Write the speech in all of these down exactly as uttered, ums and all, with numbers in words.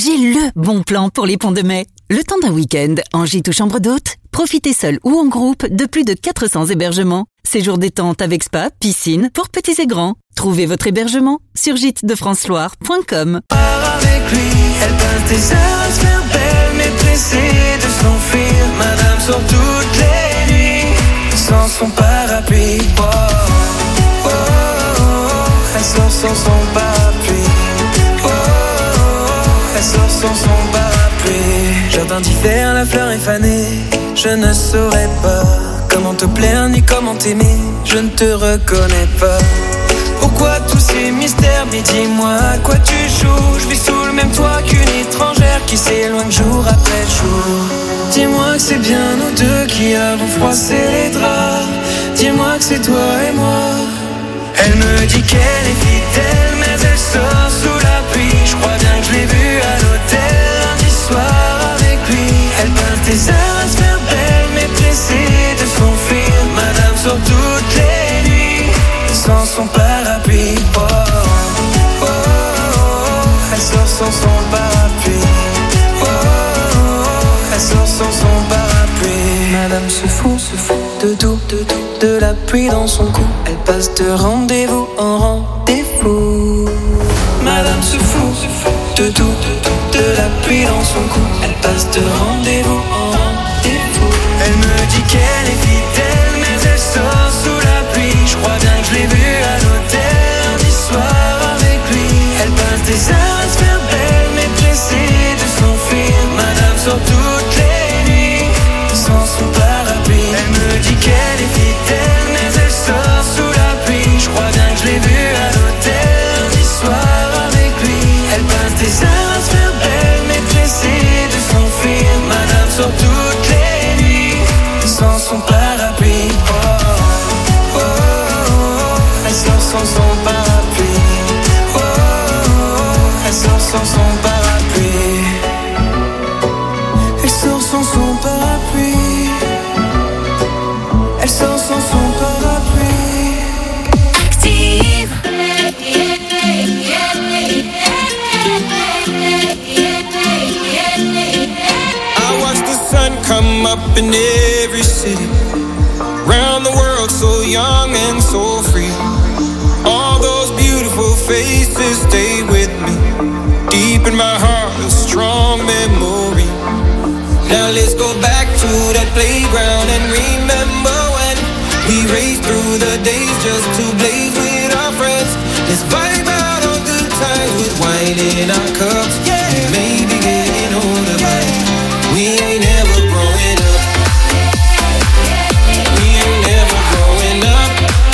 j'ai le bon plan pour les ponts de mai. Le temps d'un week-end, en gîte ou chambre d'hôte, profitez seul ou en groupe de plus de quatre cents hébergements. Séjour détente avec spa, piscine, pour petits et grands. Trouvez votre hébergement sur gîte de france loire point com. Avec lui, elle passe des heures à se faire belle, mais pressée de s'enfuir. Madame sort toutes les nuits, sans son parapluie. Oh, oh, oh, oh, elle sort sans son parapluie. Oh, oh, oh, elle sort sans son parapluie. Jardin d'hiver, la fleur est fanée. Je ne saurais pas comment te plaire ni comment t'aimer. Je ne te reconnais pas. Pourquoi tous ces mystères? Mais dis-moi à quoi tu joues. Je vis sous le même toit qu'une étrangère qui s'éloigne jour après jour. Dis-moi que c'est bien nous deux qui avons froissé les draps. Dis-moi que c'est toi et moi. Elle me dit qu'elle est fidèle, mais elle sort sous la pluie. Je crois bien que je l'ai vue à l'hôtel lundi soir avec lui. Elle passe des heures à se faire belle, mais pressée de s'enfuir. Madame sort toutes les nuits, sans son parapluie. Oh, oh, oh, oh, elle sort sans son parapluie. Oh, oh, oh, elle sort sans son parapluie. Madame se fout, se fout de tout, de tout, de la pluie dans son cou. Elle passe de rendez-vous en rendez-vous. Madame se fout, se fout de tout, de tout, de la pluie dans son cou. Elle passe de rendez-vous en rendez-vous. Elle me dit qu'elle est fidèle, mais elle sort sous la pluie. Je crois bien que je l'ai vue à l'hôtel lundi soir avec lui. Elle passe des heures à se faire belle, mais pressée de s'enfuir. Madame sort toutes les nuits, sans son parapluie. Elle me dit qu'elle est fidèle, mais elle sort sous la pluie. Je crois bien que je l'ai vue à l'hôtel lundi soir avec lui. Elle passe des heures à se faire belle, mais pressée de s'enfuir. Madame sort toutes les nuits, sans son parapluie. Oh, oh, oh, oh, elle sort sans son parapluie. Oh, oh, oh, elle sort sans son parapluie. Elle sort sans son parapluie. Elle sort sans son parapluie. Active. I watch the sun come up in every city, round the world so young and so free. All those beautiful faces stay with me, deep in my heart a strong memory. Now let's go back to that playground and remember when we raced through the days just to blaze with our friends. Let's vibe out on good times with wine in our cups. Yeah, we may be getting older, but we ain't never growing up. We ain't never growing up.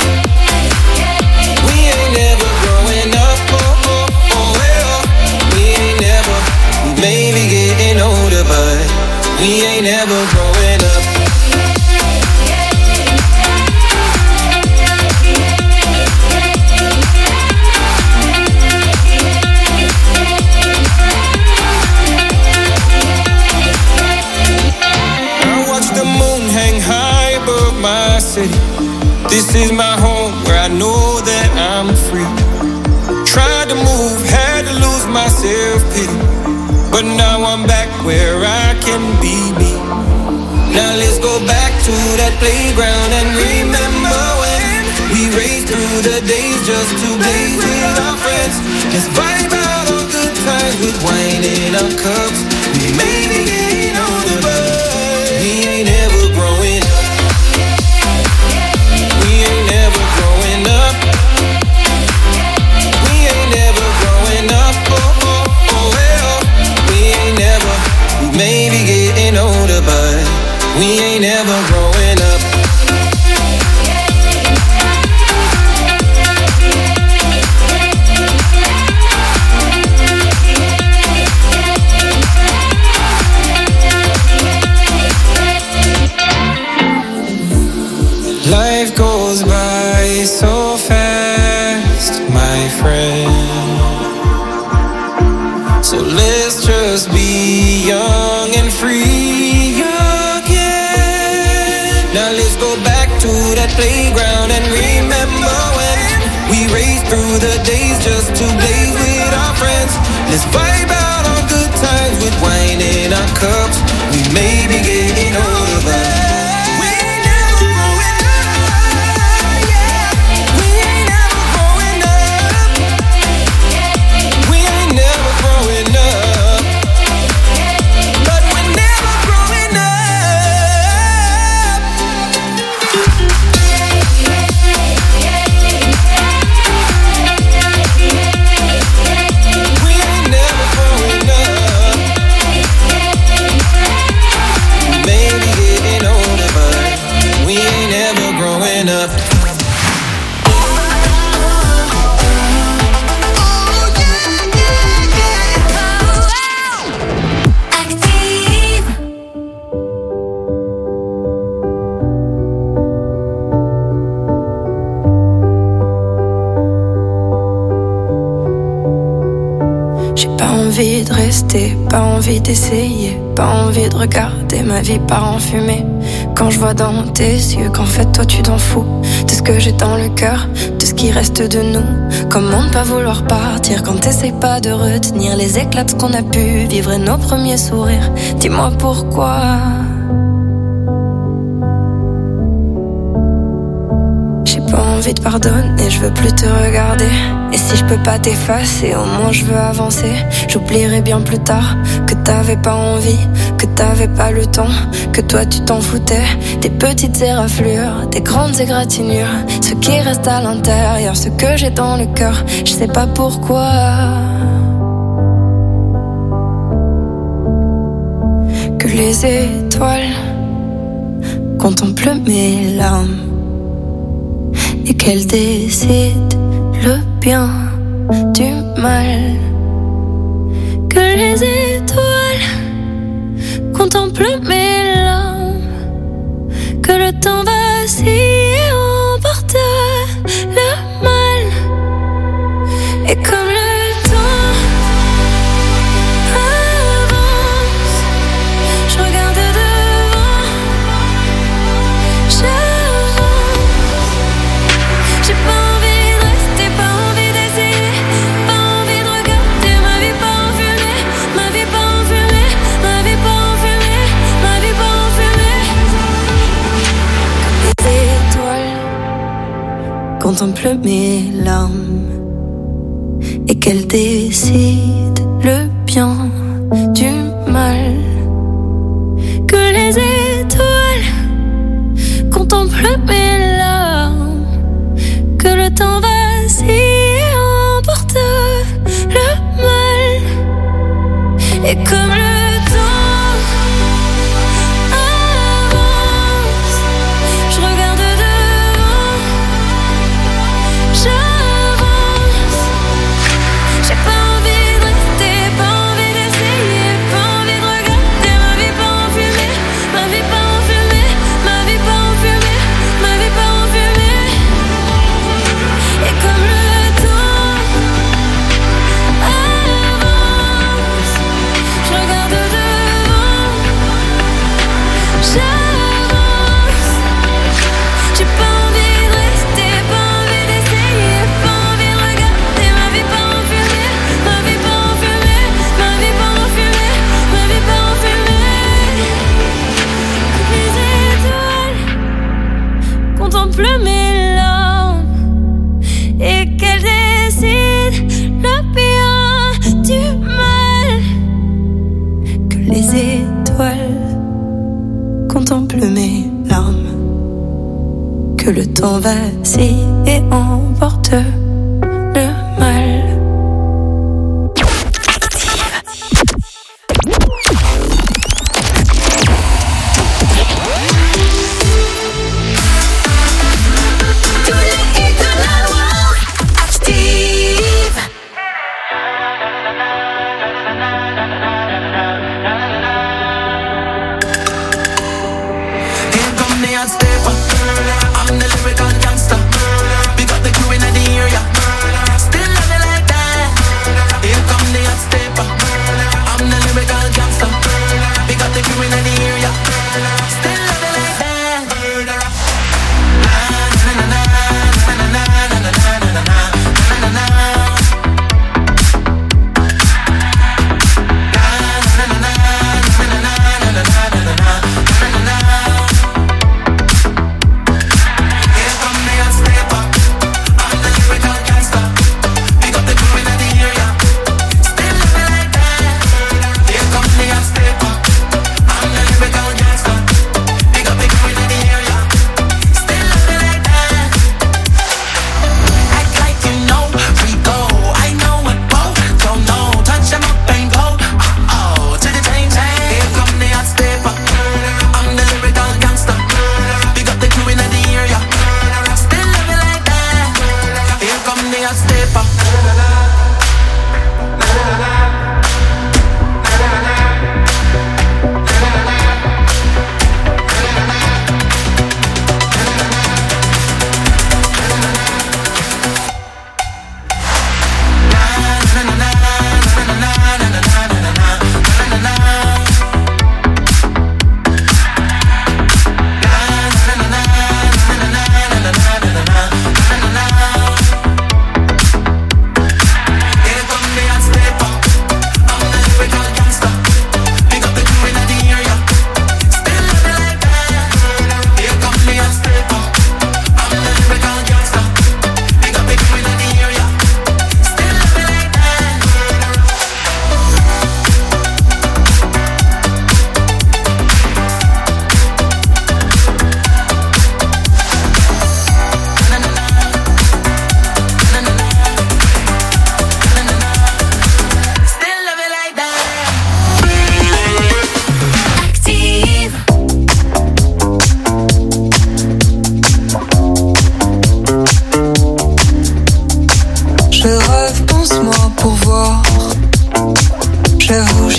We ain't never growing up. Oh, oh, oh, well, we ain't never. We may be getting older, but we ain't never growing up. I watch the moon hang high above my city. This is my home where I know that I'm free. Tried to move, had to lose my self-pity, but now I'm back where I can be me. Now let's go back to that playground and remember when we raced through the days just to blaze with our friends. Let's vibe out on good times with wine in our cups. We may be getting older, but we ain't ever growing up. We ain't never growing up. We ain't never growing up. Oh, oh, oh, well, we ain't never. We may be getting older, but we ain't never growing up. Life goes by so fast, my friend. So let's just be young and free again. Now let's go back to that playground and remember when we raced through the days just to blaze with our friends. Let's vibe out on good times. rester, pas envie d'essayer, pas envie de regarder ma vie part en fumée. Quand je vois dans tes yeux qu'en fait toi tu t'en fous de ce que j'ai dans le cœur, de ce qui reste de nous. Comment ne pas vouloir partir quand t'essayes pas de retenir les éclats de ce qu'on a pu vivre et nos premiers sourires. Dis-moi pourquoi. Pas envie de pardonner, je veux plus te regarder. Et si je peux pas t'effacer, au moins je veux avancer. J'oublierai bien plus tard que t'avais pas envie, que t'avais pas le temps, que toi tu t'en foutais. Des petites éraflures, des grandes égratignures, ce qui reste à l'intérieur, ce que j'ai dans le cœur, je sais pas pourquoi. Que les étoiles contemplent mes larmes et qu'elle décide le bien du mal. Que les étoiles contemplent mes larmes, que le temps vacille et emporte le mal. Et comme le temps avance, je regarde devant, je j'ai pas envie de rester, pas envie d'essayer, pas envie de regarder ma vie pas en fumée, ma vie pas en fumée, ma vie pas en fumée, ma vie pas en fumée. Comme les étoiles contemplent mes larmes et qu'elles décident le bien du mal. Que les étoiles contemplent mes larmes, que le temps vacille et emporte le mal. Et comme le temps avance, je regarde devant, j'avance. J'ai pas envie de rester, pas envie d'essayer, pas envie de regarder ma vie pas en fumée, ma vie pas en fumée, ma vie pas en fumée, ma vie pas en fumée. Et comme le temps avance, je regarde devant, j'avance. J'ai pas envie de rester, pas envie d'essayer, pas envie de regarder ma vie pas en fumée, ma vie pas en fumée, ma vie pas en fumée, ma vie pas en fumée. Les étoiles contemplent mes larmes et qu'elle décide le bien du mal. Que les étoiles contemplent mes larmes, que le temps vacille et emporte le mal. I'm the lyrical gangster. We got the crew in the area. Still love it like that. Here come the hot stepper. I'm the lyrical gangster. We got the crew in the area. Still love it like that. Na na na na na na na na na na na na na.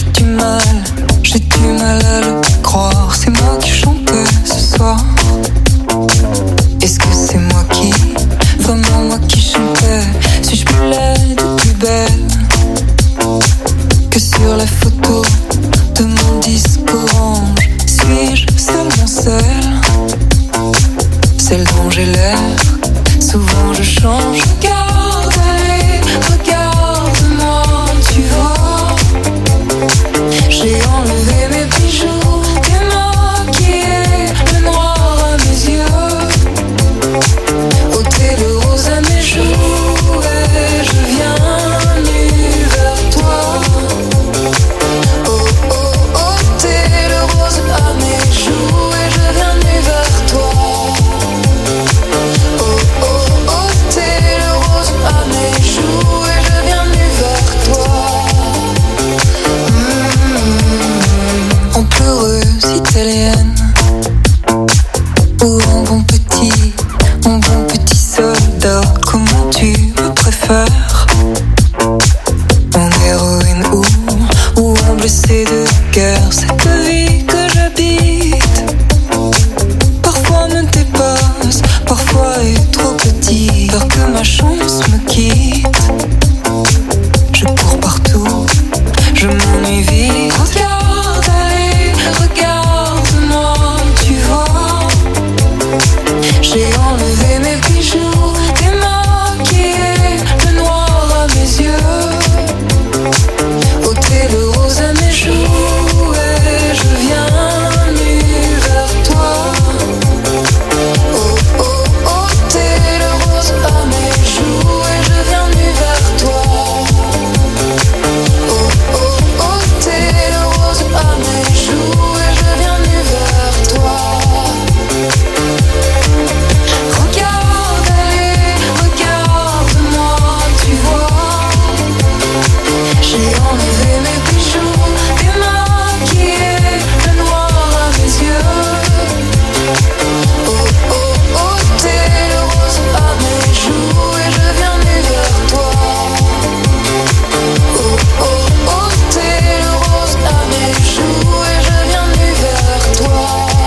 j'ai du mal, j'ai du mal à le croire. C'est moi qui chantais ce soir. Est-ce que c'est moi qui, vraiment moi qui chantais? Suis-je plus laide ou plus belle que sur la photo de mon disque orange? Suis-je seulement celle, celle dont j'ai l'air? Souvent je change. Regarde, allez, regarde-moi, tu vois. J'ai enlevé mes bijoux, démaquillé le noir à mes yeux, ôté le rose à mes joues, et je viens nu vers toi. Oh oh, ôté le rose à mes joues, et je viens nu vers toi. Oh oh, ôté le rose à mes joues, et je viens nu vers toi. Mmh. En pleureuse italienne, ou en bon petit, en bon petit soldat, comment tu me préfères? En héroïne ou, ou en blessé de guerre? Cette vie que j'habite parfois me dépasse, parfois est trop petit. Peur que ma chance me quitte, je cours partout, je m'ennuie vite. Regarde, allez, regarde-moi, tu vois. J'ai enlevé mes bijoux, démaquillé le noir à mes yeux, ôté le rose à mes joues, et je viens nu vers toi. Oh oh, ôté le rose à mes joues, et je viens nu vers toi. Oh oh, ôté le rose à mes joues, et je viens nu vers toi. Regarde, allez, regarde-moi, tu vois. J'ai enlevé mes bijoux, démaquillé le noir à mes yeux. Oh oh, ôté le rose à mes joues, et je viens nu vers toi. Oh oh, ôté le rose à mes joues, et je viens nu vers toi.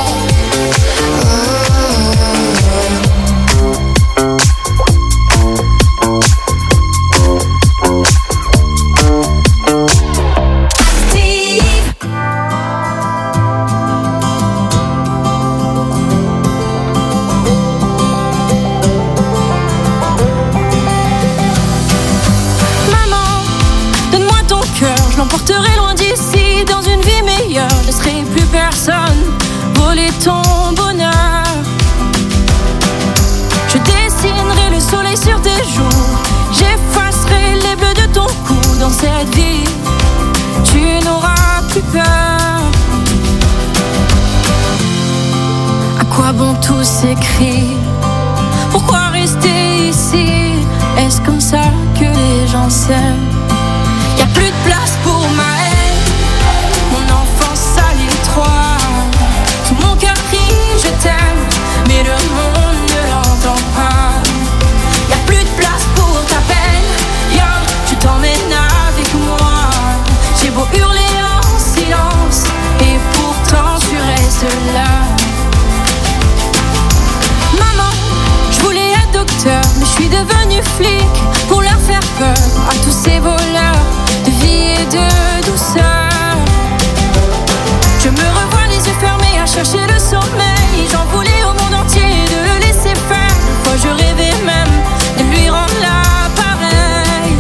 Maman, donne-moi ton cœur, je l'emporterai loin d'ici. Dans une vie meilleure, je laisserai plus personne voler ton bonheur. Je dessinerai le soleil sur tes joues, j'effacerai les bleus de ton cou. Dans cette vie, tu n'auras plus peur. À quoi bon tous ces cris? Pourquoi rester ici? Est-ce comme ça que les gens s'aiment? Y'a plus de place pour ma haine, mon enfance à l'étroit. Tout mon cœur crie je t'aime, mais le monde ne l'entend pas. Y'a plus de place pour ta peine, yo, tu t'emmènes avec moi. J'ai beau hurler en silence, et pourtant tu restes là. Maman, je voulais être docteur, mais je suis devenue flic pour leur faire peur à tous ces voleurs de vie et de douceur. Je me revois les yeux fermés à chercher le sommeil. J'en voulais au monde entier de le laisser faire. Des fois je rêvais même de lui rendre l'appareil.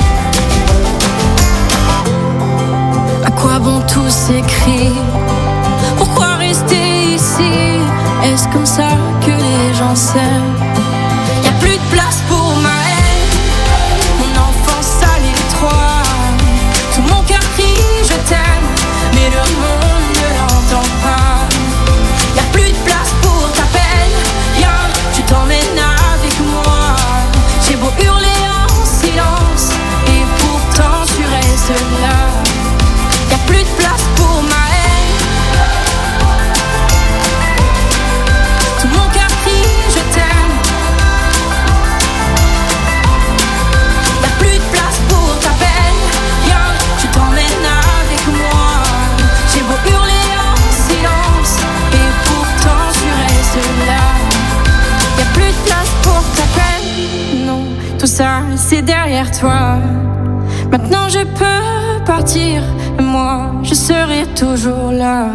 À quoi bon tous ces cris? Pourquoi rester ici? Est-ce comme ça que les gens s'aiment? Y'a plus de place pour ma haine, mon enfance à l'étroit. Tout mon cœur crie je t'aime, mais le monde ne l'entend pas. Y'a plus de place pour ta peine, yo, tu t'emmènes avec moi. J'ai beau hurler en silence, et pourtant tu restes là. Y'a plus de place pour ma haine, tout mon cœur crie je t'aime, tout ça c'est derrière toi. Maintenant je peux partir, et moi je serai toujours là.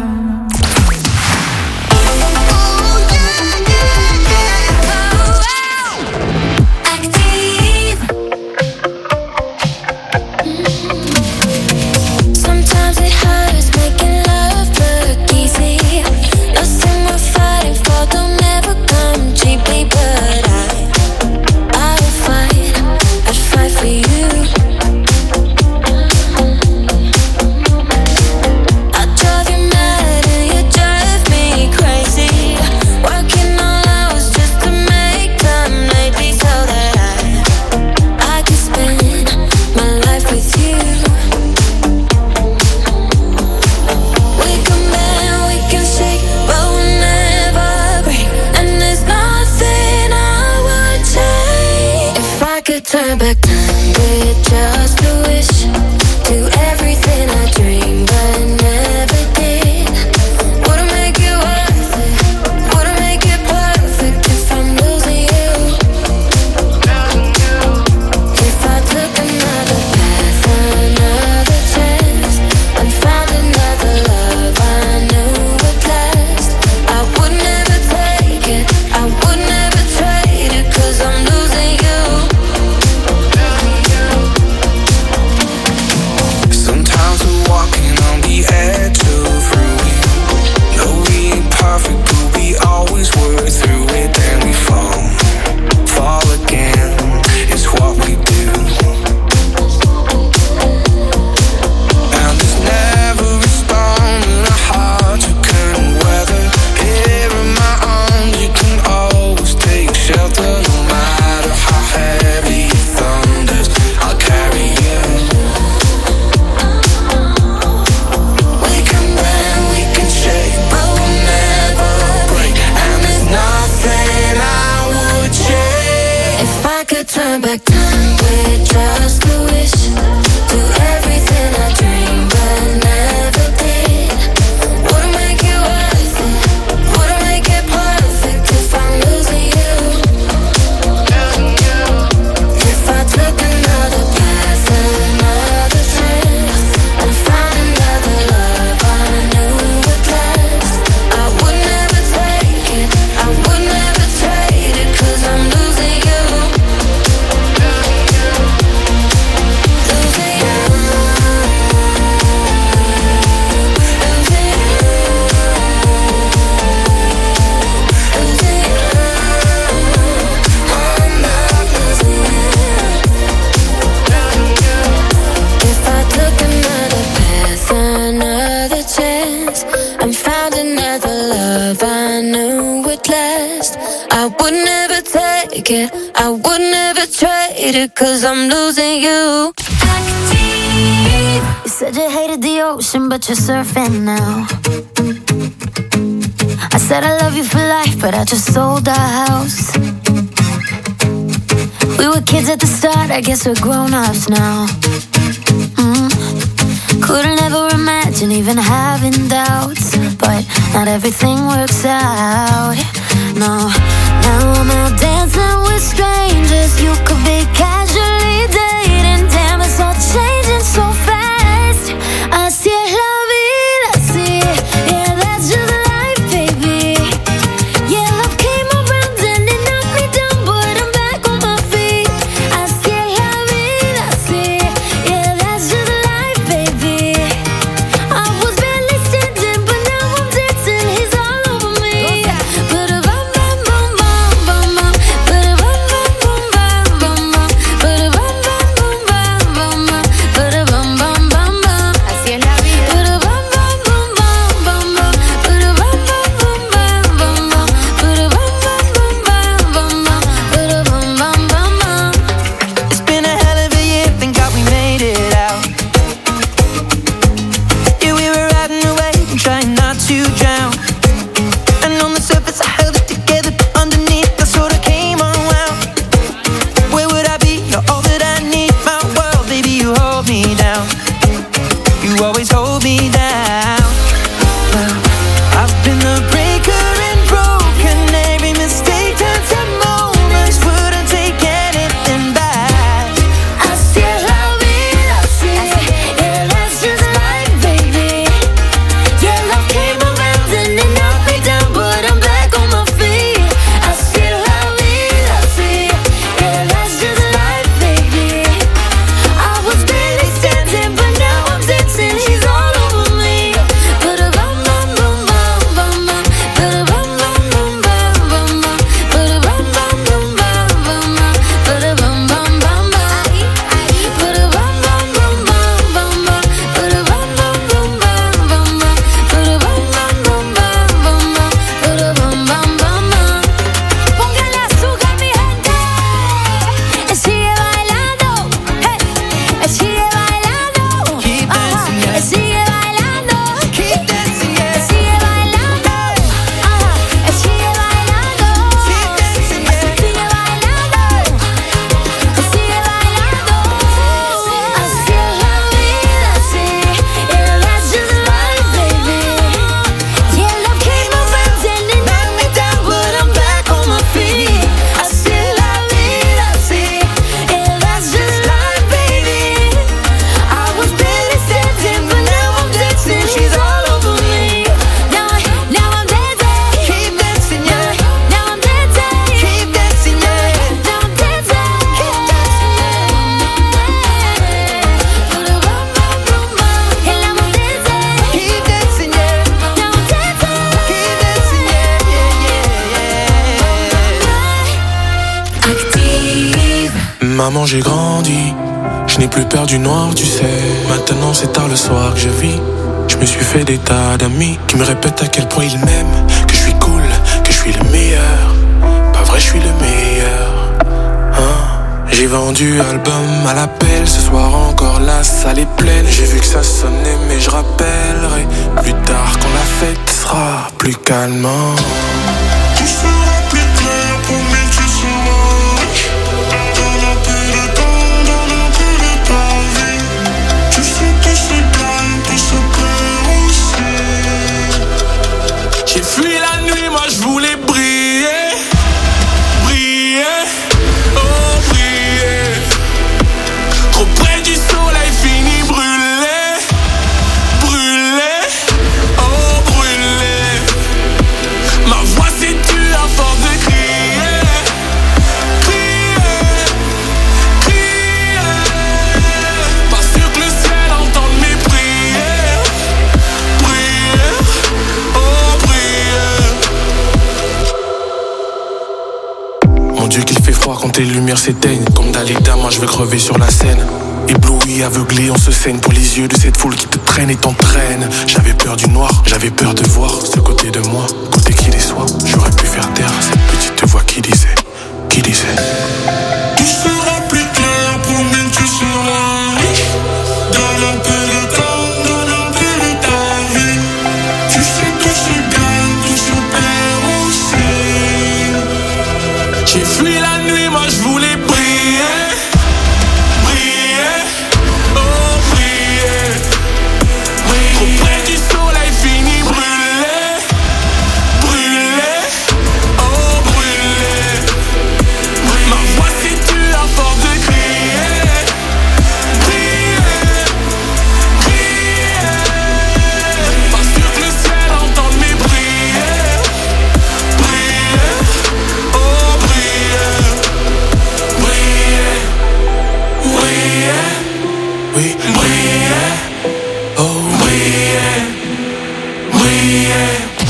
Turn back time with just a wish. Do everything I dreamed but never did. Wouldn't make it worth it, wouldn't make it perfect if I'm losing you. If I took another path, another chance, and found another love I knew would last, I would never take it, I would never trade it, 'cause I'm losing you. Walking on the edge of ruin. No, we ain't perfect, but we always work through it. Then we fall, fall again. It's what we do. And there's never a storm in a heart you can weather. Here in my arms, you can always take shelter. No matter how heavy it thunders, I'll carry you. Turn back time with just a wish. Do everything I dreamed but never did. Wouldn't make it worth it, wouldn't make it perfect if I'm losing you. If I took another path, another chance, and found another love I knew would last, I would never take it, I would never trade it, 'cause I'm losing you. I would never take it, I would never trade it, 'cause I'm losing you. Active. You said you hated the ocean, but you're surfing now. I said I love you for life, but I just sold our house. We were kids at the start, I guess we're grown-ups now. mm. Couldn't ever imagine even having doubts, but not everything works out. No, now I'm out dancing with strangers. You could be casually dating. Damn, it's all changing so fast. Así es la vida, sí. Yeah, that's just life, baby. Yeah, love came around and it knocked me down, but I'm back on my feet. Así es la vida, sí. Yeah, that's just life, baby. I was barely standing, but now I'm dancing. He's all over me. But if I'm maman j'ai grandi, je n'ai plus peur du noir tu sais. Maintenant c'est tard le soir que je vis. Je me suis fait des tas d'amis qui me répètent à quel point ils m'aiment, que je suis cool, que je suis le meilleur. Pas vrai, je suis le meilleur, hein. J'ai vendu album à l'appel, ce soir encore la salle est pleine. J'ai vu que ça sonnait mais je rappellerai plus tard quand la fête sera plus calme. Tu seras plus clair pour mille, tu seras riche. Donne un peu de temps, donne un peu de ta vie. Tu sais tout se gagne, tout se perd aussi. J'ai fui la nuit, moi je voulais briller. Briller, oh briller. Trop près du soleil, fini brûlé. Brûlé, oh brûlé. Ma voix s'est tue à force de crier. Crier, crier. Pas sûr que le ciel entende mes prières. Prières, oh prières. Mon Dieu qu'il fait froid quand les lumières s'éteignent. Comme Dalida, moi je veux crever sur la scène. Ébloui, aveuglé, on se saigne pour les yeux de cette foule qui te traîne et t'entraîne. J'avais peur du noir, j'avais peur de voir ce côté de moi, côté qui déçoit. J'aurais pu faire taire cette petite voix qui disait, qui disait. Tu seras plus clair pour mille, tu seras riche. Donne un peu de temps, donne un peu de ta vie. Tu sais tout se gagne, tout se perd aussi. J'ai fui la nuit, moi je voulais briller. Briller, oh briller. Trop près du soleil, fini brûlé. Brûlé, oh brûlé. Ma voix s'est tue à force de crier. Crier, crier. Pas sûr que le ciel entende mes prières. Prières, oh prières. Briller, briller, oui, briller, oh briller, briller.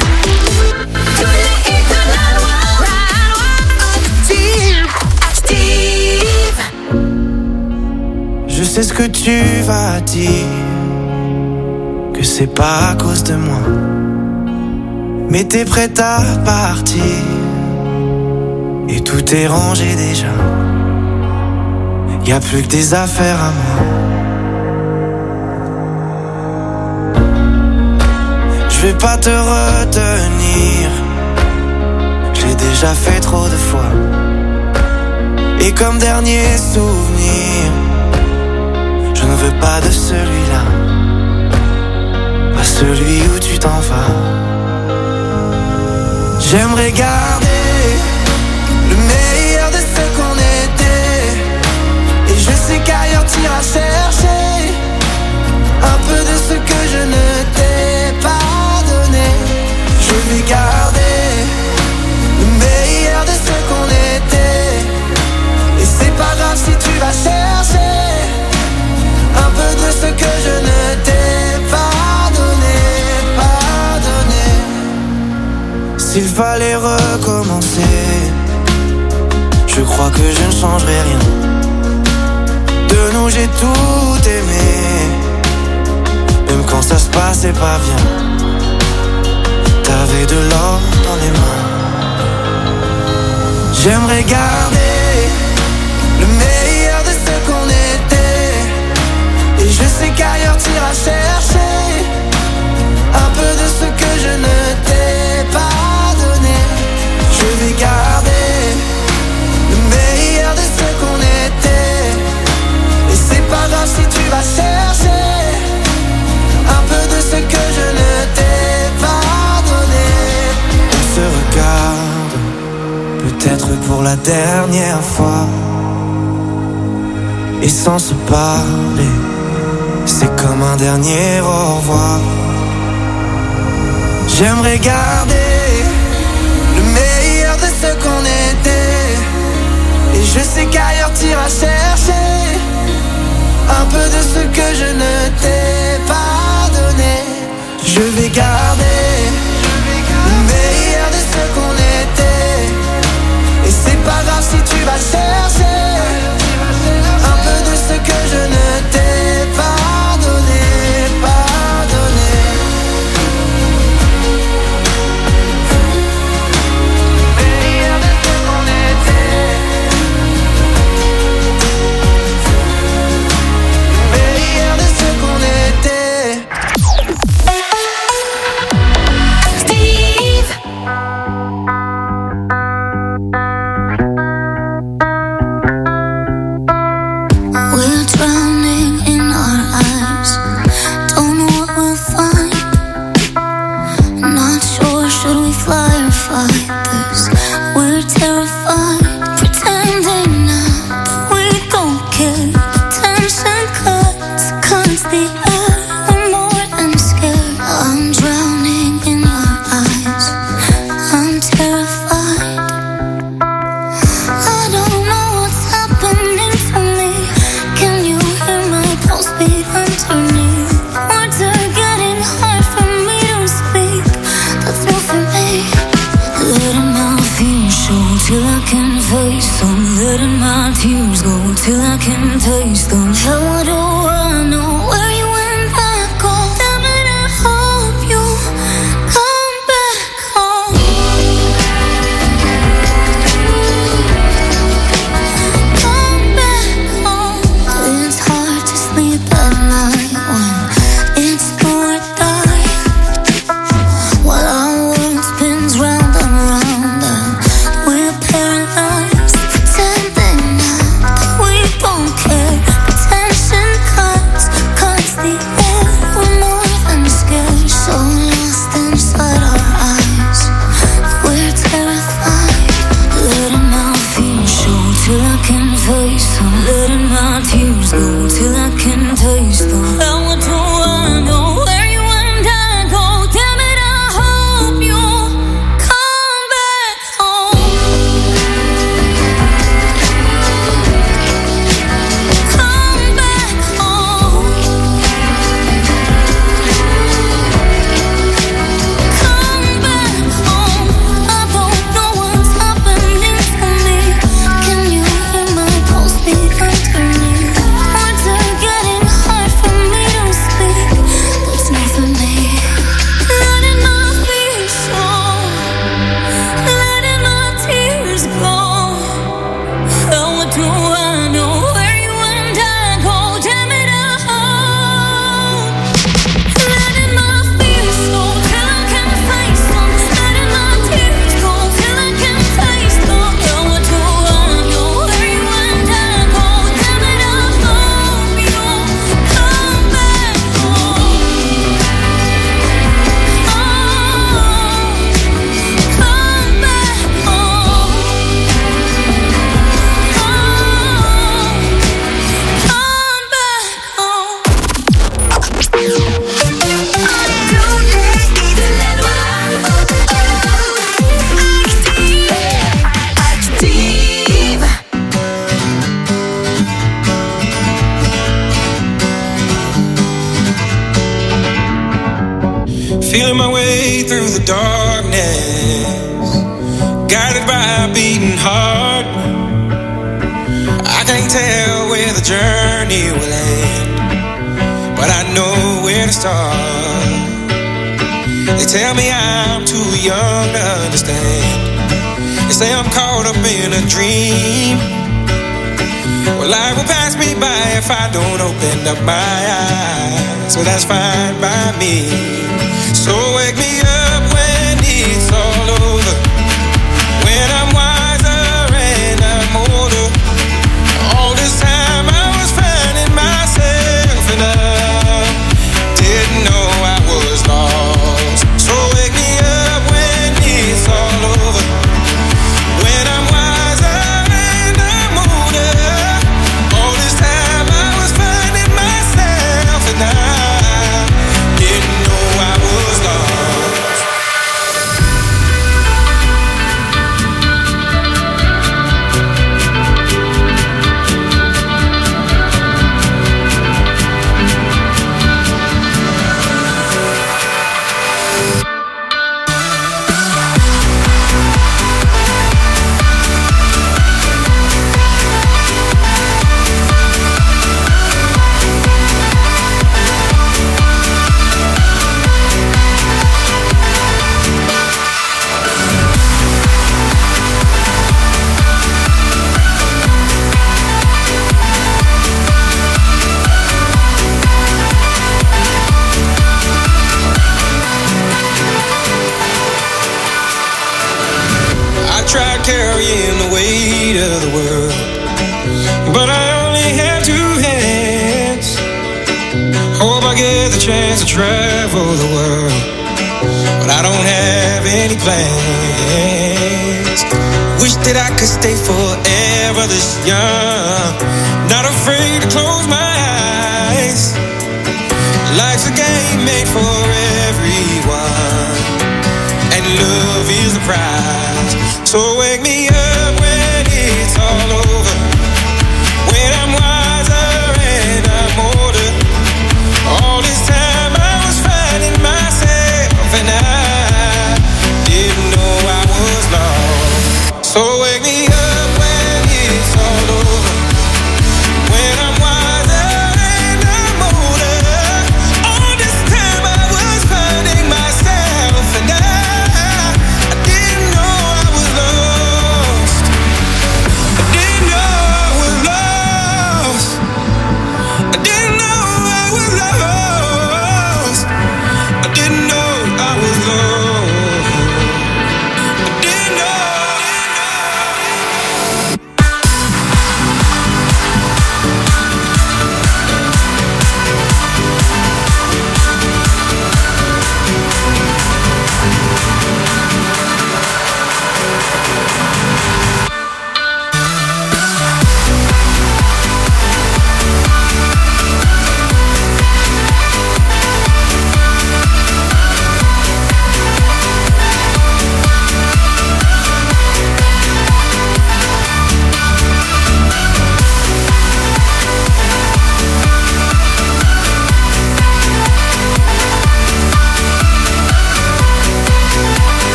Je sais ce que tu vas dire, que c'est pas à cause de moi, mais t'es prête à partir, et tout est rangé déjà. Y'a plus que des affaires à moi. Je vais pas te retenir, je l'ai déjà fait trop de fois. Et comme dernier souvenir, je ne veux pas de celui-là, pas celui où tu t'en vas. J'aimerais garder le meilleur de ce qu'on était, et je sais qu'ailleurs t'iras chercher un peu de ce que je ne t'ai pas donné. Je vais garder le meilleur de ce qu'on était, et c'est pas grave si tu vas chercher un peu de ce que je ne t'ai pas donné, pas donné. S'il fallait recommencer, je crois que je ne changerai rien. De nous j'ai tout aimé, même quand ça se passait pas bien. T'avais de l'or dans les mains. J'aimerais garder le meilleur de ce qu'on était, et je sais qu'ailleurs t'iras chercher un peu de ce que je ne t'ai pas donné. Je vais garder le meilleur de ce qu'on était, et c'est pas grave si tu vas chercher un peu de ce que je ne t'ai pas donné. On se regarde, peut-être pour la dernière fois, et sans se parler, c'est comme un dernier au revoir. J'aimerais garder le meilleur de ce qu'on était, et je sais qu'ailleurs t'iras chercher un peu de ce que je ne t'ai pas donné. Je vais garder le meilleur de ce qu'on était, et c'est pas grave si tu vas chercher letting my tears go till I can taste them. How do I know where you went back home? Damn it, I hope you come back home. Come back home. It's hard to sleep at night when it's do or die. While our world spins round and round and we're paralyzed, pretending that we don't care. Attention cuts, cuts the air. We're more than scared, so lost inside our eyes. We're terrified, letting my fears show till I can face them. Letting my tears go till I can taste them. How do I know where you and I go? Damn it, I hope you come back home. Come back home. Come back home. I don't know what's happening to me. Can you hear my pulse beat underneath? Words are getting hard for me to speak. That's not for me. Letting my fears show, letting my tears go. How do I know where you and I go? Damn it, I hope. Letting my fears show till I can face them. Letting my tears go till I can taste them. How do I know where you and I go? Damn it, I hope you come back home. Oh, come back home. Feeling my way through the darkness, guided by a beating heart. I can't tell where the journey will end, but I know where to start. They tell me I'm too young to understand. They say I'm caught up in a dream. Well, life will pass me by if I don't open up my eyes. So that's fine by me. So wake me up when it's all over, when I'm wiser and I'm older. All this time I was finding myself and I didn't know I was lost. So wake me up when it's all over, when I'm wiser and I'm older. All this time I was finding myself and I didn't know I was lost. Tried carrying the weight of the world, but I only have two hands. Hope I get the chance to travel the world, but I don't have any plans. Wish that I could stay forever this young, not afraid to close my eyes. Life's a game made for everyone, and love is the prize. So wake me up when it's all over, when I'm wiser and I'm older. All this time I was finding myself and I didn't know I was lost. So wake me up when it's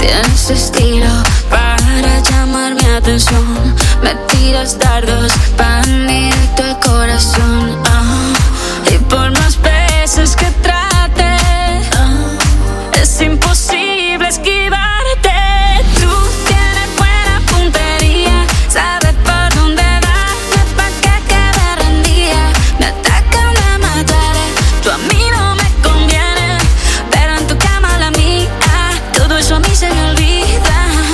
tienes estilo para llamar mi atención. Me tiras dardos van directo al corazón. Ah, y por más veces que trate, ah, es imposible esquivarte. Tú tienes buena puntería, sabes por dónde darle pa' que quede rendida. Me atacan, me mataré, tú a mí no me conviene, pero en tu cama la mía, todo eso a mí se me olvida.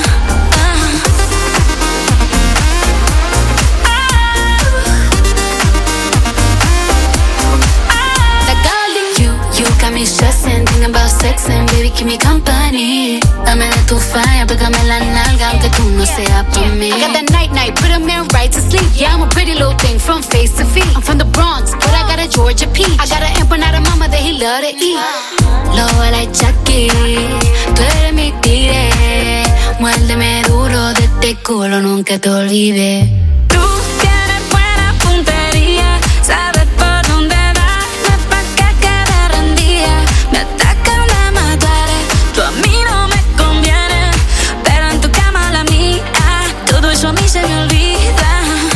Stressing, thinking about sex and baby keep me company. Dame de tu fire, pégame la nalga aunque tú no seas pa' mí. I got that night night, put 'em in right to sleep. Yeah, I'm a pretty little thing from face to feet. I'm from the Bronx, but I got a Georgia peach. I got an empanada mama that he love to eat. Lobo like Chucky, tú eres mi tigre. Muérdeme duro de este culo, nunca te olvides. Tú tienes buena puntería, sabes por dónde darle pa' que quede rendida. Me atacan, me mataré, tú a mí no me conviene, pero en tu cama la mía, todo eso a mí se me olvida.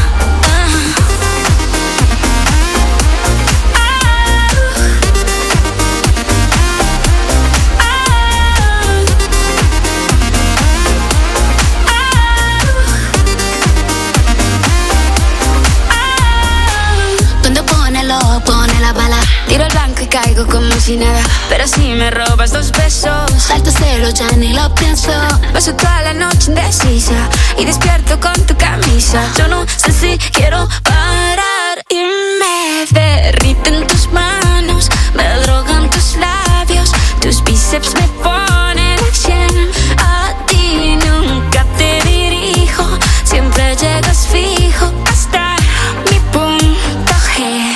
Pone la bala, tiro el blanco y caigo como si nada. Pero si me robas dos besos, salto cero, ya ni lo pienso. Paso toda la noche indecisa y despierto con tu camisa. Yo no sé si quiero parar y me derriten tus manos, me drogan tus labios, tus bíceps me ponen a cien. A ti nunca te dirijo, siempre llegas fijo hasta mi punto G.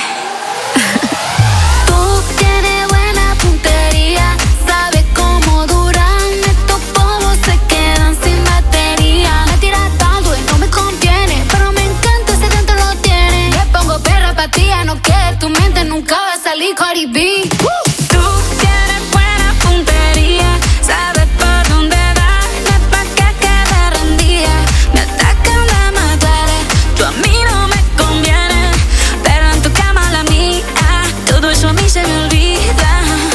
No que tu mente nunca va a salir Cardi B. Tú tienes buena puntería, sabes por dónde darle pa' que quede rendida. Me atacan, me mataré, tú a mí no me conviene, pero en tu cama la mía, todo eso a mí se me olvida.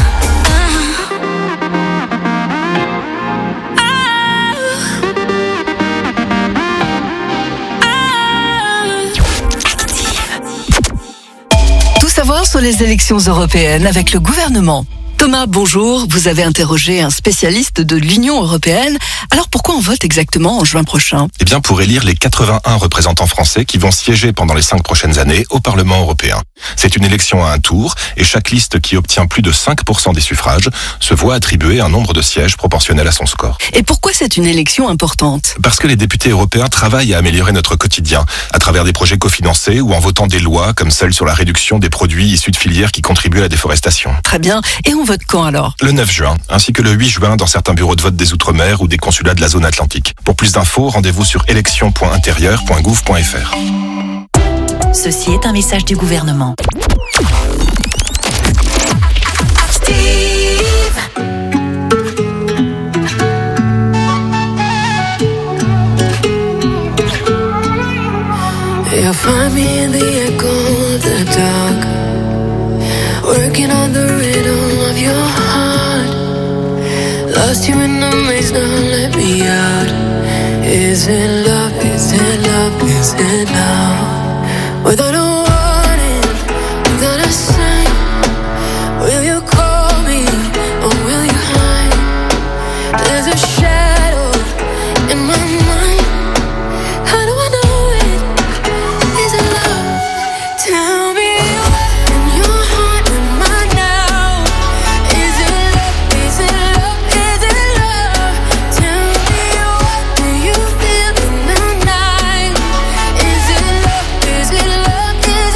Savoir sur les élections européennes avec le gouvernement. Thomas, bonjour. Vous avez interrogé un spécialiste de l'Union européenne. Alors pourquoi on vote exactement en juin prochain ? Eh bien pour élire les quatre-vingt-un représentants français qui vont siéger pendant les cinq prochaines années au Parlement européen. C'est une élection à un tour et chaque liste qui obtient plus de cinq pour cent des suffrages se voit attribuer un nombre de sièges proportionnel à son score. Et pourquoi c'est une élection importante ? Parce que les députés européens travaillent à améliorer notre quotidien à travers des projets cofinancés ou en votant des lois comme celle sur la réduction des produits issus de filières qui contribuent à la déforestation. Très bien. Et on vote quand alors ? Le neuf juin, ainsi que le huit juin dans certains bureaux de vote des Outre-mer ou des consulats de la zone atlantique. Pour plus d'infos, rendez-vous sur élection point intérieur point gouv point f r. Ceci est un message du gouvernement. You'll find me in the echo of the dark, working on the rhythm of your heart. Lost you in the maze, now let me out. Is it love, is it love, is it love? Without a warning, without a sign, will you call me or will you hide? There's a shadow in my mind. How do I know it? Is it love? Tell me what in your heart am I now? Is it love? Is it love? Is it love? Tell me what do you feel in the night? Is it love? Is it love? Is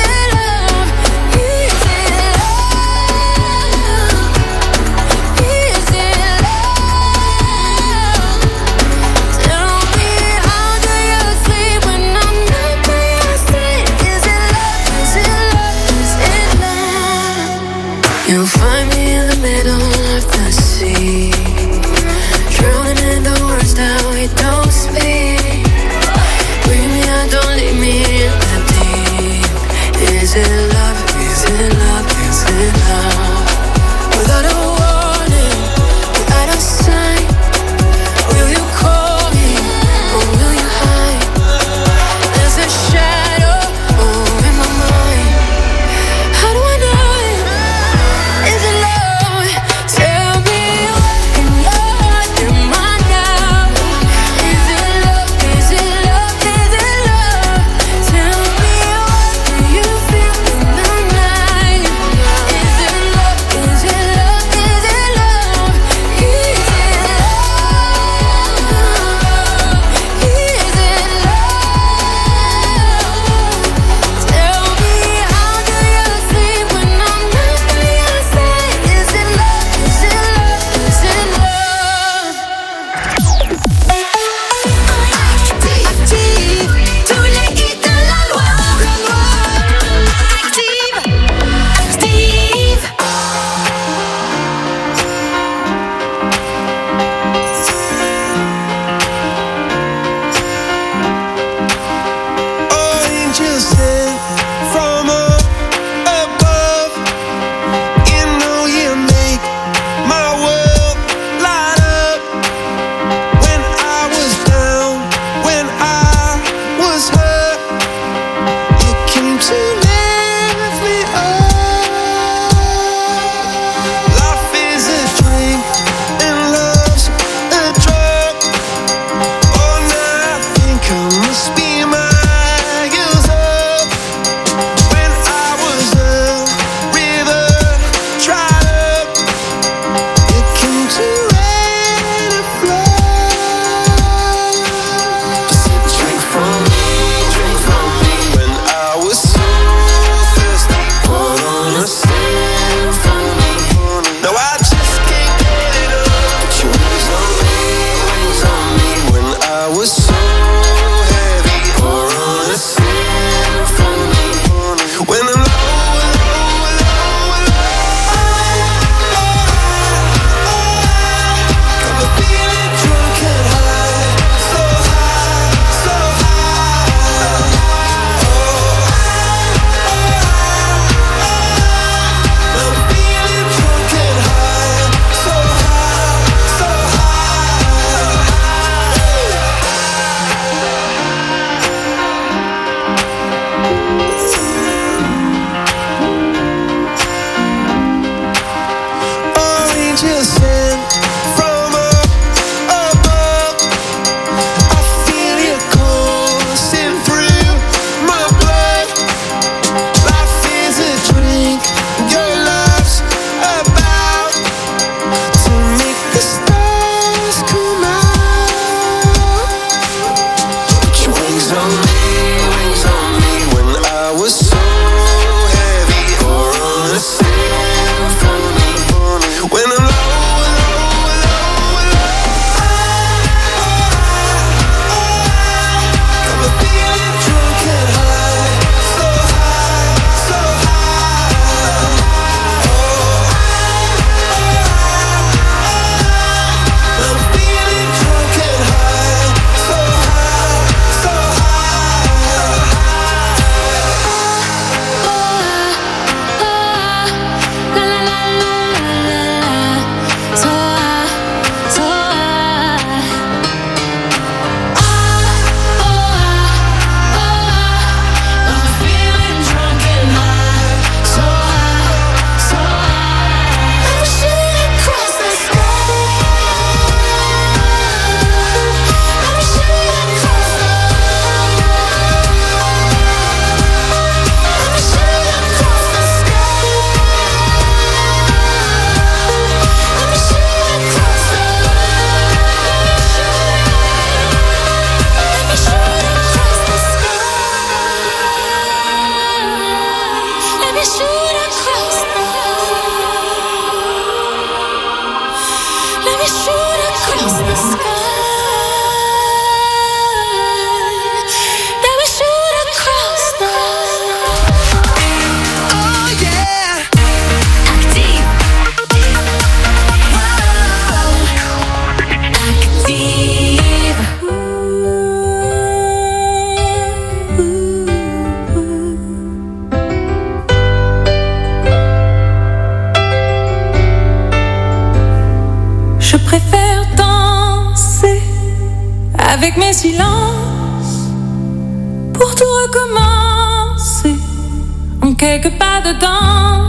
avec mes silences pour tout recommencer en quelques pas dedans.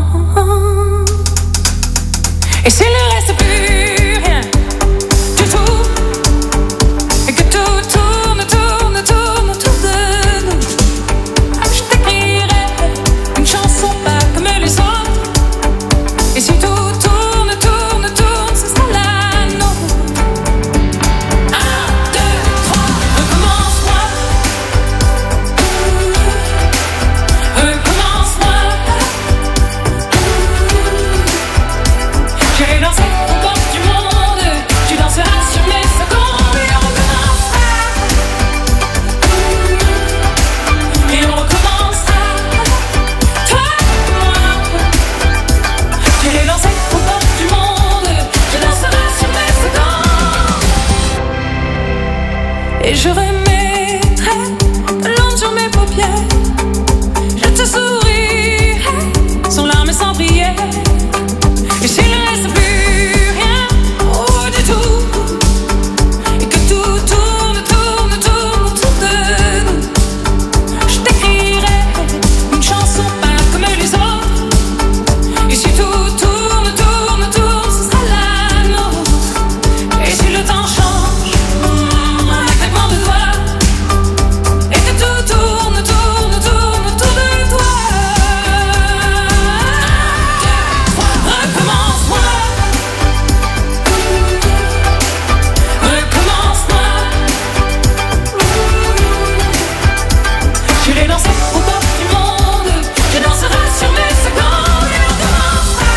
Et s'il ne reste plus rien du tout, et que tout tourne, tourne, tourne autour de nous, je t'écrirai une chanson pas comme les autres. Et si tout tourne, tourne, tourne, ce sera la nôtre. Un, deux, trois, recommence-moi. Recommence-moi. J'irai danser aux portes du monde. Tu danseras sur mes secondes. Et on recommencera. Et on recommencera. Toi et moi. J'irai danser aux portes du monde. Tu danseras sur mes secondes. Et je remettrai de l'ombre sur mes paupières. Je te sourirai sans larmes et sans prière. Et s'il ne reste plus rien, oh du tout, et que tout tourne, tourne, tourne autour de nous, je t'écrirai une chanson pas comme les autres. Et si tout tourne, tourne, tourne, ce sera la nôtre. Et si le temps change, un claquement de doigts, et que tout tourne, tourne, tourne autour de toi. Recommence-moi. Recommence-moi. J'irai danser aux portes du monde. Tu danseras sur mes secondes. Et on recommencera.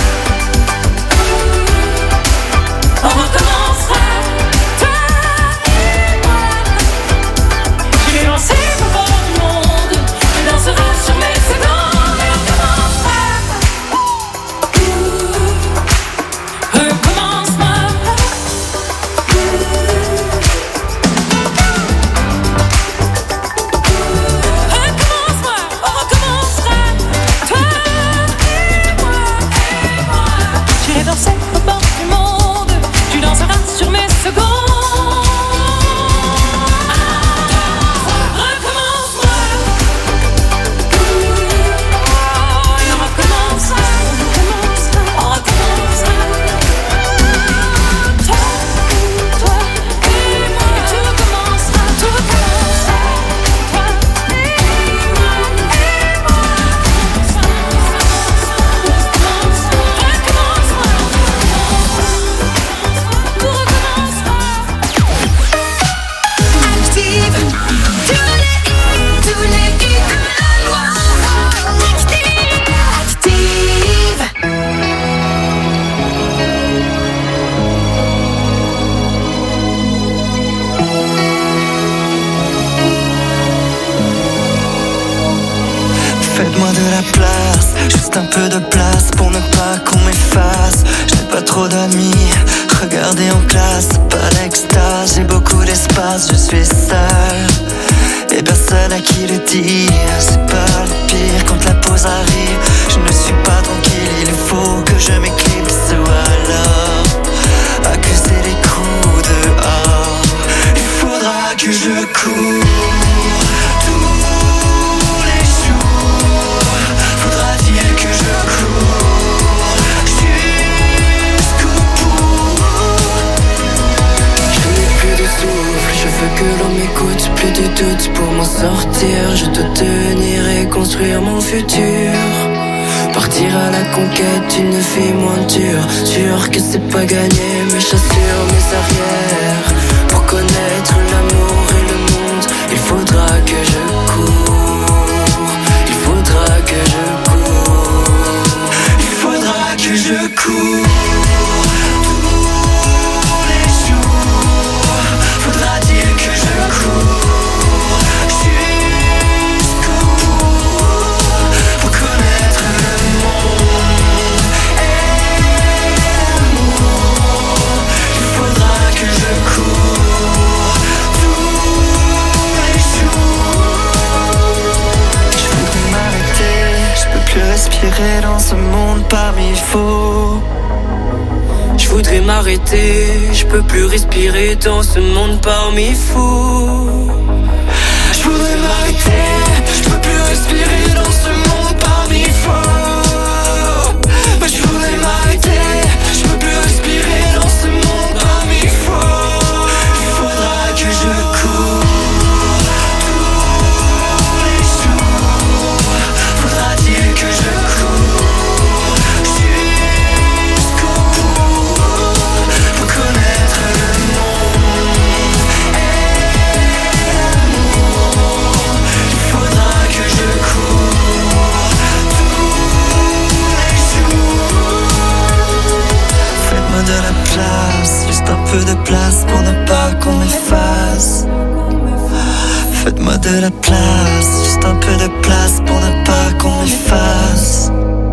On recommencera. Toi et moi. J'irai danser aux portes du monde. Tu danseras sur mes secondes. Et on recommencera. Recommence-moi. Recommence-moi, on recommencera. Toi et moi, et moi. J'irai danser aux portes du monde. Tu danseras sur mes secondes. Recommence-moi. Et on recommencera. On recommencera. Toi, toi et moi. Et tout recommencera, tout recommencera. Toi et moi, et moi. Recommence-moi. Tout recommencera. Active. Tous les hits, tous les hits de la loi. Active. Active. Faites-moi de la place, juste un peu de place pour ne pas qu'on m'efface. J'ai pas trop d'amis, regardez en classe, pas d'extase. J'ai beaucoup d'espace, je suis seul et personne à qui le dire. C'est pas le pire quand la pause arrive. Je ne suis pas tranquille, il faut que je m'éclipse ou alors accuser les coups dehors. Il faudra que je cours tous les jours. Faudra-t-il que je cours jusqu'au bout? Je n'ai plus de souffle, je veux que l'on m'écoute. Plus de doute pour m'en sortir. Je dois tenir et construire mon futur. Partir à la conquête d'une vie moins dure. Sûr que c'est pas gagné, mais j'assure mes arrières. Pour connaître l'amour et le monde, il faudra que je cours. Il faudra que je cours. Il faudra que je cours tous les jours. Faudra-t-il que je cours jusqu'au bout pour connaître le monde et l'amour? Il faudra que je cours tous les jours. Je voudrais m'arrêter, je peux plus respirer dans ce monde parmi faux. Je voudrais m'arrêter, je peux plus respirer dans ce monde parmi fous. Je voudrais m'arrêter, je peux plus respirer dans ce monde parmi fous. Mais je voudrais m'arrêter, je peux plus respirer dans ce monde parmi fous. Il faudra que je cours tous les jours. Faudra-t-il que je cours jusqu'au bout pour connaître le monde et l'amour. Il faudra que je cours tous les jours. Faites-moi de la place, juste un peu de place pour ne pas qu'on m'efface. Faites-moi de la place, juste un peu de place pour ne pas qu'on m'efface.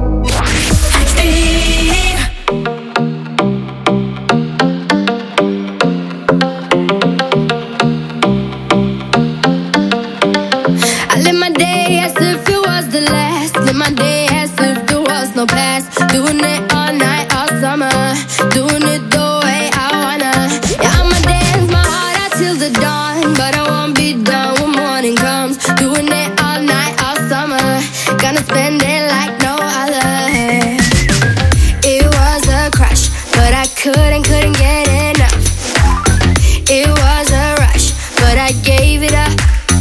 I live my day as if it was the last. Live my day as if there was no past. Doing it all night, all summer. Doing it the way I wanna. Yeah, I'ma dance my heart out till the dawn. But I won't be done when morning comes. Doing it all night, all summer. Gonna spend it like no other. It was a crush, but I couldn't, couldn't get enough. It was a rush, but I gave it up.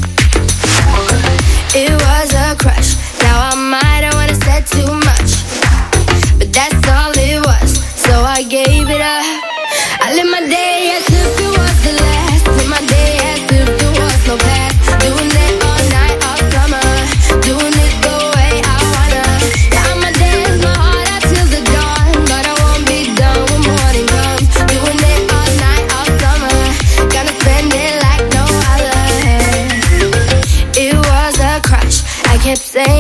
It was a crush. Now I might have wanna said too much, but that's all it was. So I gave it up. I live my day as if it was the last. Live my day as if there was no past. Doing it all night, all summer. Doing it the way I wanna. Yeah, I'ma dance my heart out till the dawn, but I won't be done when morning comes. Doing it all night, all summer. Gonna spend it like no other. It was a crush. I kept saying